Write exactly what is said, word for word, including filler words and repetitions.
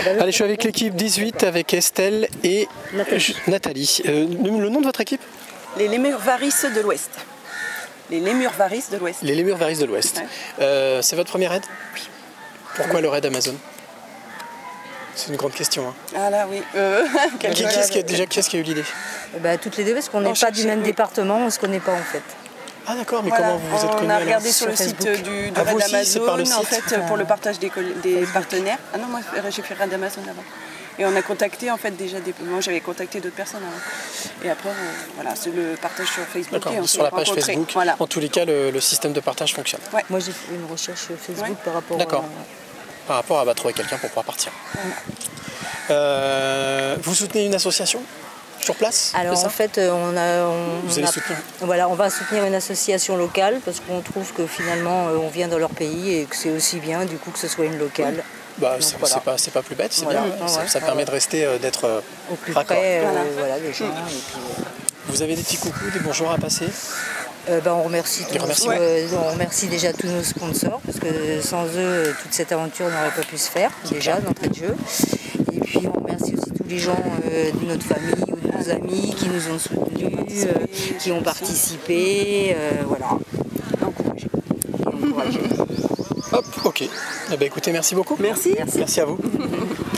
Allez, je suis avec l'équipe dix-huit, avec Estelle et Nathalie. Nathalie. Euh, le, le nom de votre équipe? Les Lémurs Varis de l'Ouest. Les Lémurs Varis de l'Ouest. Les Lémurs Varis de l'Ouest. Ouais. Euh, c'est votre premier raid? Oui. Pourquoi le raid Amazon? C'est une grande question. Hein. Ah là, oui. Euh, qui, qui, est-ce qui a, déjà, qui est-ce qui a eu l'idée? Bah, toutes les deux, parce qu'on n'est pas cherchait, du même oui. département, on ne se connaît pas en fait. Ah d'accord, mais voilà, comment vous vous êtes connus? on a regardé alors sur le Sur site Facebook. du, du Ah, vous raid aussi, c'est par Amazon, le en site fait, pour le partage des, des partenaires. Ah non, moi j'ai fait raid Amazon avant. Et on a contacté en fait déjà des... Moi j'avais contacté d'autres personnes avant. Et après, euh, voilà, c'est le partage sur Facebook. D'accord, et on sur la s'est page rencontrés. Facebook. Voilà. En tous les cas, le, le système de partage fonctionne. Ouais. Moi j'ai fait une recherche sur Facebook Ouais. par rapport D'accord. à... Par rapport à bah, trouver quelqu'un pour pouvoir partir. Voilà. Euh, vous soutenez une association sur place? Alors c'est ça en fait, on a, on, Vous on allez a- soutenir? voilà, on va soutenir une association locale parce qu'on trouve que finalement euh, on vient dans leur pays et que c'est aussi bien du coup que ce soit une locale. Bah, Donc, c'est voilà. c'est pas, c'est pas plus bête, c'est Voilà. bien. ouais. Ouais, ça ouais, ça ouais, permet ouais. de rester, euh, d'être euh, Au plus raccord. près, euh, Voilà. voilà, des gens. Et puis, euh, Vous avez des petits coucous, des bonjours à passer? Euh, ben, on remercie tous Des nos- remerciements. euh, on remercie déjà tous nos sponsors parce que sans eux euh, toute cette aventure n'aurait pas pu se faire déjà d'entrée de jeu. Et puis on remercie aussi tous les gens euh, de notre famille ou de nos amis qui nous ont soutenus, euh, qui ont participé, euh, voilà. Encouragé. Et encouragés. Hop, ok. Eh ben, écoutez, merci beaucoup. Merci. Merci à vous.